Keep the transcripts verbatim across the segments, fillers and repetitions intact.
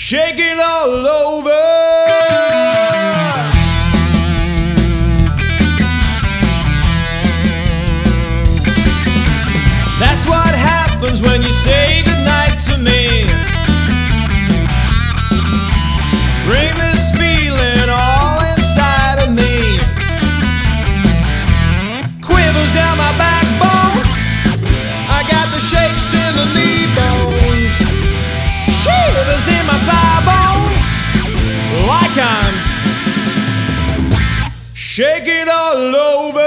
shake it all over. That's what happens when you say goodnight to me. Bring this feeling all inside of me. Quivers down my backbone. I got the shakes in the knee bones. Shivers in my thigh bones. Like I'm shake it all over.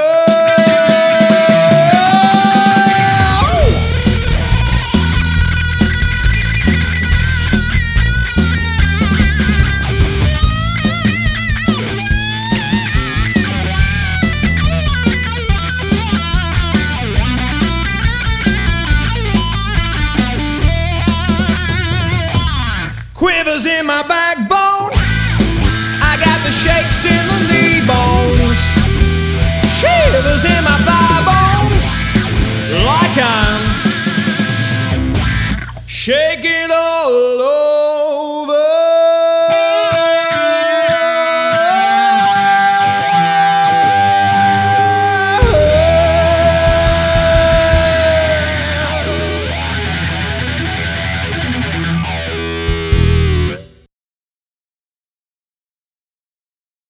Quivers in my backbone. I got the shakes in the knee bones. Shivers in my thigh bones. Like I'm shaking all over.